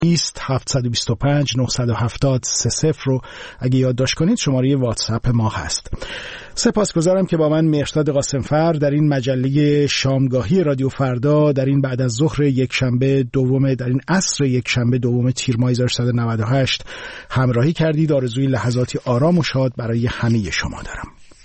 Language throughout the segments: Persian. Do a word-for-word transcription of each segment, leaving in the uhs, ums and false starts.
بیست هفتصد و بیست و پنج نهصد و هفتاد سه صفر رو اگه یادداشت کنید شماره واتساپ ما هست. سپاسگزارم که با من مهرداد قاسمفر در این مجله شامگاهی رادیو فردا در این بعد از ظهر یک شنبه دوم در این عصر یک شنبه دوم تیر ماه هزار و سیصد و نود و هشت همراهی کردید. آرزوی لحظاتی آرام و شاد برای همه شما دارم.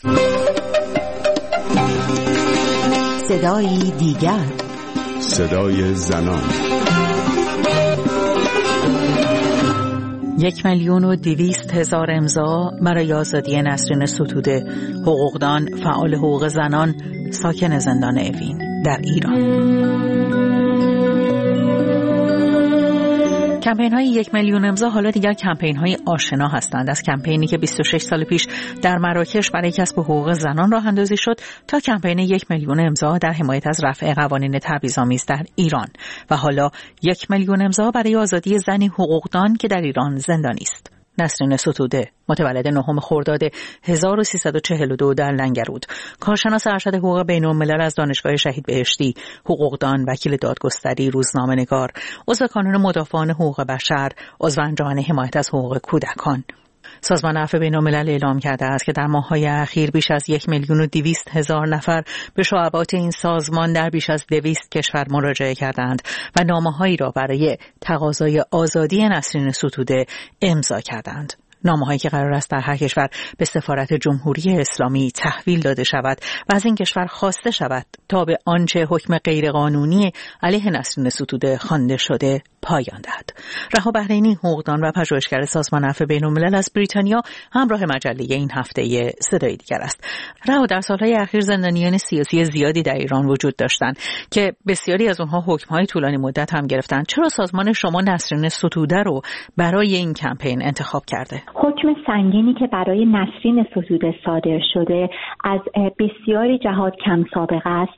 صدای دیگر، صدای زنان. یک میلیون و دویست هزار امضا برای آزادی نسرین ستوده، حقوقدان، فعال حقوق زنان، ساکن زندان اوین در ایران. کمپین های یک میلیون امضا حالا دیگر کمپین های آشنا هستند، از کمپینی که بیست و شش سال پیش در مراکش برای کسب حقوق زنان راه اندازی شد تا کمپین یک میلیون امضا در حمایت از رفع قوانین تبعیض‌آمیز در ایران و حالا یک میلیون امضا برای آزادی زنی حقوقدان که در ایران زندانی است. نسرین ستوده، متولد نهم خرداد هزار و سیصد و چهل و دو در لنگرود، کارشناس ارشد حقوق بین‌الملل از دانشگاه شهید بهشتی، حقوقدان، وکیل دادگستری، روزنامه‌نگار، عضو کانون مدافعان حقوق بشر، عضو انجمن حمایت از حقوق کودکان. سازمان عفو بین‌الملل اعلام کرده است که در ماه‌های اخیر بیش از یک میلیون و دویست هزار نفر به شعبات این سازمان در بیش از دویست کشور مراجعه کردند و نامه‌هایی را برای تقاضای آزادی نسرین ستوده امضا کردند. نامه‌هایی که قرار است در هر کشور به سفارت جمهوری اسلامی تحویل داده شود و از این کشور خواسته شود تا به آنچه حکم غیرقانونی علیه نسرین ستوده خوانده شده پایان دهد. رها بحرینی، حقوقدان و پژوهشگر سازمان عفو بین‌الملل از بریتانیا همراه مجله این هفته صدای دیگر است. رها، در سالهای اخیر زندانیان سیاسی زیادی در ایران وجود داشتند که بسیاری از اونها حکم‌های طولانی مدت هم گرفتند. چرا سازمان شما نسرین ستوده رو برای این کمپین انتخاب کرده؟ حکم سنگینی که برای نسرین ستوده صادر شده از بسیاری جهات کم سابقه است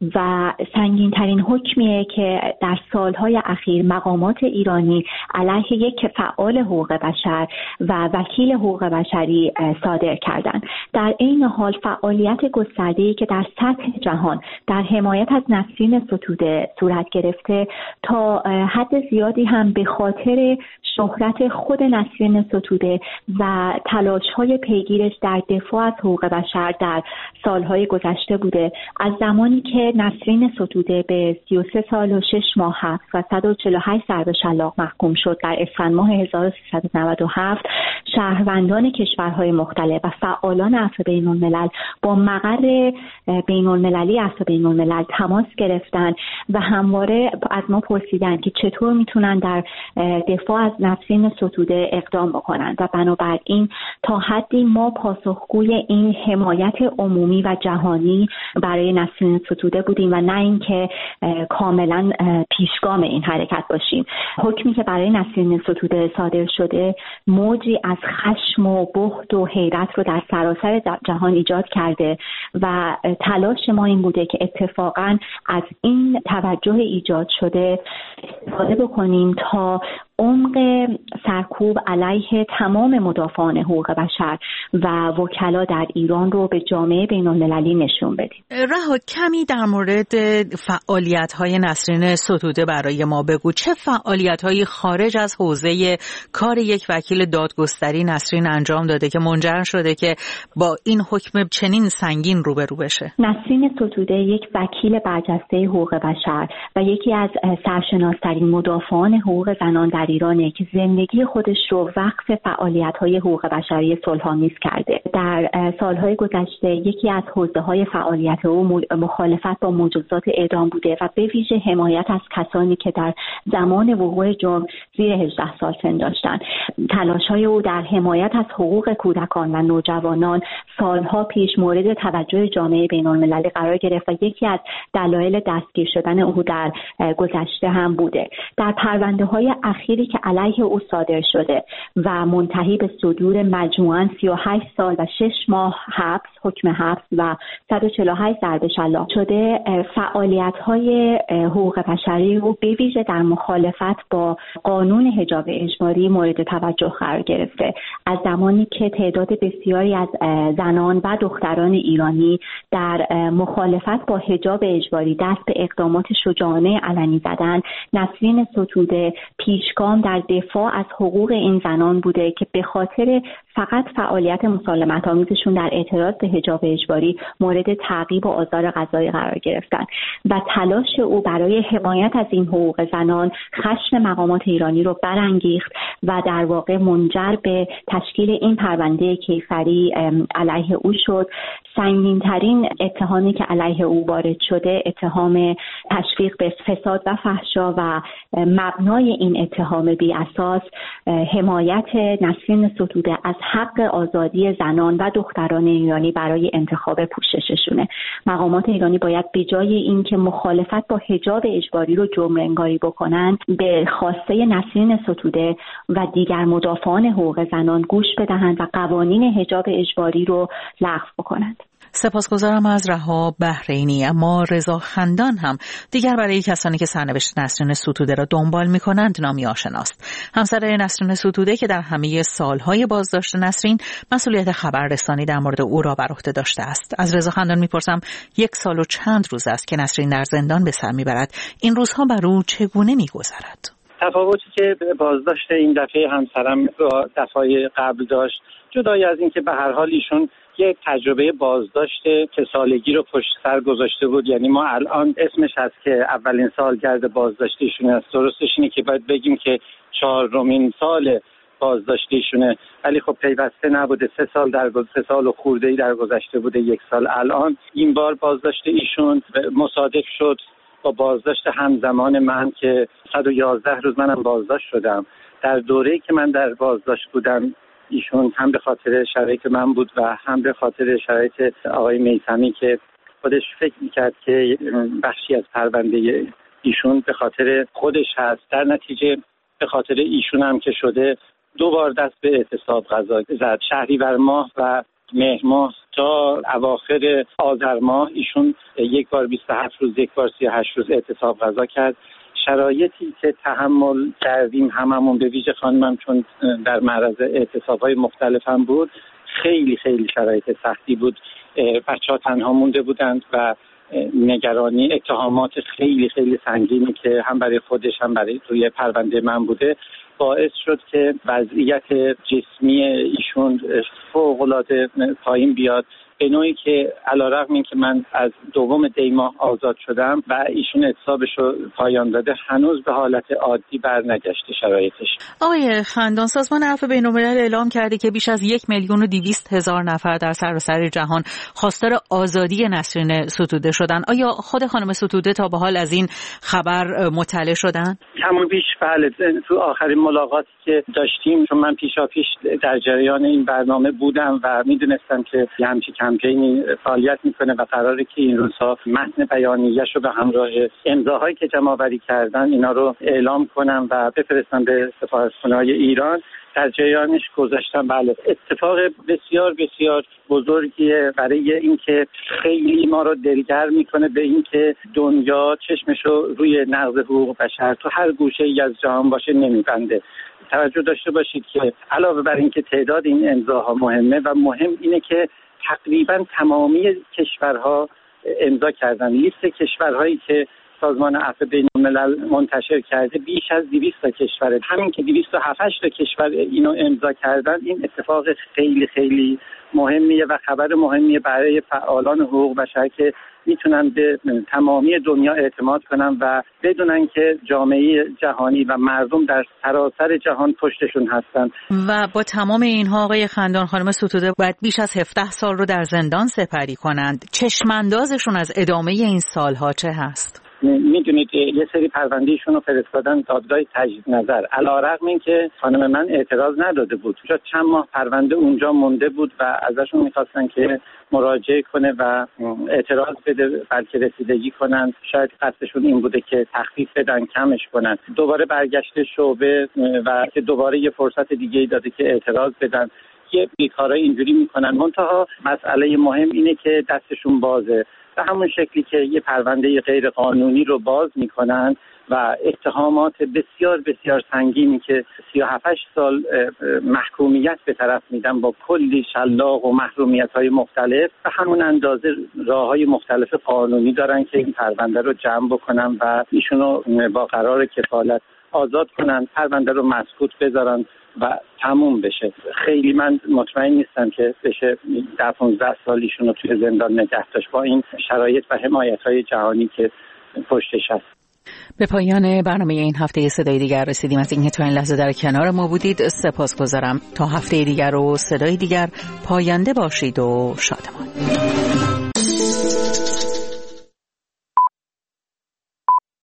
و سنگین ترین حکمیه که در سالهای اخیر مقامات ایرانی علیه یک فعال حقوق بشر و وکیل حقوق بشری صادر کردند. در این حال فعالیت گسترده‌ای که در سطح جهان در حمایت از نسرین ستوده صورت گرفته تا حد زیادی هم به خاطر شهرت خود نسرین ستوده و تلاش‌های پیگیرش در دفاع از حقوق بشر در سالهای گذشته بوده. از زمانی که نسرین ستوده به سی و سه سال و شش ماه حبس و صد و چهل و هشت ضرب شلاق محکوم شد در اسفند ماه هزار و سیصد و نود و هفت، شهروندان کشورهای مختلف و فعالان عفو بین‌الملل با مقر بین‌المللی عفو بین‌الملل تماس گرفتن و همواره از ما پرسیدن که چطور میتونن در دفاع از نسرین ستوده اقدام بکنن و بنابراین تا حدی ما پاسخگوی این حمایت عمومی و جهانی برای نسرین ستوده بودیم و نه اینکه کاملا پیشگام این حرکت باشیم. حکمی که برای نسرین ستوده صادر شده موجی از خشم و بغض و حیرت رو در سراسر جهان ایجاد کرده و تلاش ما این بوده که اتفاقا از این توجه ایجاد شده استفاده بکنیم تا عمق سرکوب علیه تمام مدافعان حقوق بشر و وکلا در ایران رو به جامعه بین‌المللی نشون بدیم. رها، کمی در مورد فعالیت‌های نسرین ستوده برای ما بگو. چه فعالیت‌هایی خارج از حوزه کار یک وکیل دادگستری نسرین انجام داده که منجر شده که با این حکم چنین سنگین روبرو بشه؟ نسرین ستوده یک وکیل برجسته حقوق بشر و یکی از سرشناس‌ترین مدافعان حقوق زنان در ایرانه که زندگی خودش رو وقف فعالیت‌های حقوق بشری صلح‌آمیز کرده. در سالهای گذشته یکی از حوزه‌های فعالیت او مخالفت با مجازات اعدام بوده و به ویژه حمایت از کسانی که در زمان وقوع جرم زیر هجده سال سن داشتند. تلاش‌های او در حمایت از حقوق کودکان و نوجوانان سالها پیش مورد توجه جامعه بین‌المللی قرار گرفت و یکی از دلایل دستگیر شدن او در گذشته هم بوده. در پرونده‌های اخیر که علیه او صادر شده و منتهی به صدور مجموعاً سی و هشت سال و شش ماه حبس، حکم حبس و صد و چهل و هشت ضرب شلاق شده، فعالیت‌های حقوق بشری رو به ویژه در مخالفت با قانون قانون حجاب اجباری مورد توجه قرار گرفته. از زمانی که تعداد بسیاری از زنان و دختران ایرانی در مخالفت با حجاب اجباری دست به اقدامات شجاعانه علنی زدن، نسرین ستوده پیشگام در دفاع از حقوق این زنان بوده که به خاطر فقط فعالیت مسالمت آمیزشون در اعتراض به حجاب اجباری مورد تعقیب و آزار قضایی قرار گرفتن و تلاش او برای حمایت از این حقوق زنان خشم مقامات ایرانی رو برانگیخت و در واقع منجر به تشکیل این پرونده کیفری علیه او شد. سنگین‌ترین اتهامی که علیه او وارد شده اتهام تشویق به فساد و فحشا و مبنای این اتهام بی اساس حمایت نسرین ستوده از حق آزادی زنان و دختران ایرانی برای انتخاب پوشششونه. مقامات ایرانی باید به جای اینکه مخالفت با حجاب اجباری رو جرم‌انگاری بکنند، به خواسته نسرین ستوده و دیگر مدافعان حقوق زنان گوش بدهند و قوانین حجاب اجباری رو لغو بکنند. سپاسگزارم از رها بحرینی. اما رضا خندان هم دیگر برای کسانی که سرنوشت نسرین ستوده را دنبال می‌کنند نامی آشناست. همسر نسرین ستوده که در همه سالهای بازداشت نسرین مسئولیت خبررسانی در مورد او را بر عهده داشته است. از رضا خندان می‌پرسم یک سال و چند روز است که نسرین در زندان به سر می‌برد. این روزها بر او چگونه می‌گذرد؟ تفاوتی که بازداشت این دفعه همسرم با دفعه قبل داشت، جدای از این که به هر حال ایشون یک تجربه بازداشت سه سالگی رو پشت سر گذاشته بود. یعنی ما الان اسمش هست که اولین سالگرد بازداشت ایشون است. درستش اینه که باید بگیم که چهارمین سال بازداشت ایشونه، ولی خب پیوسته نبوده. سه سال در سه سال و خورده‌ای در گذشته بوده، یک سال الان. این بار بازداشت ایشون مصادف شد با بازداشت همزمان من که صد و یازده روز منم بازداشت شدم. در دوره‌ای که من در بازداشت بودم ایشون هم به خاطر شرایط من بود و هم به خاطر شرایط آقای میثمی که خودش فکر میکرد که بخشی از پرونده ایشون به خاطر خودش هست، در نتیجه به خاطر ایشون هم که شده دو بار دست به اعتصاب قضا زد. شهریور ماه و مهر ماه تا اواخر آذر ماه ایشون یک بار بیست و هفت روز، یک بار سی و هشت روز اعتصاب قضا کرد. شرایطی که تحمل کردیم هممون، به ویژه خانمم چون در معرض اعتصاب‌های مختلف هم بود، خیلی خیلی شرایط سختی بود. بچه‌ها تنها مونده بودند و نگرانی، اتهامات خیلی خیلی سنگینی که هم برای خودش هم برای توی پرونده من بوده باعث شد که وضعیت جسمی ایشون فوق‌العاده پایین بیاد، به نوعی که علیرغم این که من از دوم دی ماه آزاد شدم و ایشون اعتصابش رو پایان داده، هنوز به حالت عادی برنگشته شرایطش. آقای خندان، سازمان عفو بین‌الملل اعلام کرده که بیش از یک میلیون و دویست هزار نفر در سراسر جهان خواستار آزادی نسرین ستوده شدن. آیا خود خانم ستوده تا به حال از این خبر مطلع شدن؟ کم و بیش بله. تو آخرین ملاقاتی که داشتیم، چون من پیشاپیش در جریان این برنامه بودم و میدونستم که یه همچین کمپینی فعالیت میکنه و قراره که این روزها متن بیانیه‌اش رو به همراه امضاهایی که جمع‌آوری کردن اینا رو اعلام کنم و بفرستم به سفارتخانه‌های ایران. در جریانش گذاشتم. بله، اتفاق بسیار بسیار بزرگیه برای اینکه خیلی ما رو دلگرم میکنه به اینکه دنیا چشمشو روی نقض حقوق بشر تو هر گوشه‌ای از جهان باشه نمیبنده. توجه داشته باشید که علاوه بر اینکه تعداد این امضاها مهمه و مهم اینه که تقریبا تمامی کشورها امضا کردن. لیست کشورهایی که سازمان عفو بین‌الملل منتشر کرده بیش از دویست تا کشوره. همین که دویست و هفت تا کشور اینو امضا کردن، این اتفاق خیلی خیلی مهمیه و خبر مهمیه برای فعالان حقوق بشر که میتونن به تمامی دنیا اعتماد کنن و بدونن که جامعه جهانی و مردم در سراسر جهان پشتشون هستن. و با تمام اینها آقای خندان، خانم ستوده باید بیش از هفده سال رو در زندان سپری کنند. چشماندازشون از ادامه این سالها چه هست؟ میدونید یه سری پروندهشون رو فرستادن دادگاه تجدید نظر، علیرغم اینکه خانم من اعتراض نداده بود. چند ماه پرونده اونجا مونده بود و ازشون میخواستن که مراجعه کنه و اعتراض بده، بلکه رسیدگی کنن. شاید قصدشون این بوده که تخفیف بدن، کمش کنن. دوباره برگشته شعبه و که دوباره یه فرصت دیگه داده که اعتراض بدن. یه بیکارای اینجوری میکنن. منتها مسئله مهم اینه که دستشون بازه به همون شکلی که یه پرونده غیر قانونی رو باز میکنن و اتهامات بسیار بسیار سنگینی که سی و هفت سال محکومیت به طرف میدن با کلی شلاق و محرومیت‌های مختلف، به همون اندازه راه‌های مختلف قانونی دارن که این پرونده رو جمع بکنن و ایشونو با قرار کفالت آزاد کنن، پرونده رو مسکوت بذارن و تموم بشه. خیلی من مطمئن نیستم که بشه ده پانزده سال ایشونو توی زندان نگه داشت با این شرایط و حمایت‌های جهانی که پشتش هست. به پایان برنامه این هفته صدای دیگر رسیدیم. از اینکه تا این لحظه در کنار ما بودید سپاسگزارم. تا هفته دیگر و صدای دیگر پاینده باشید و شادمان.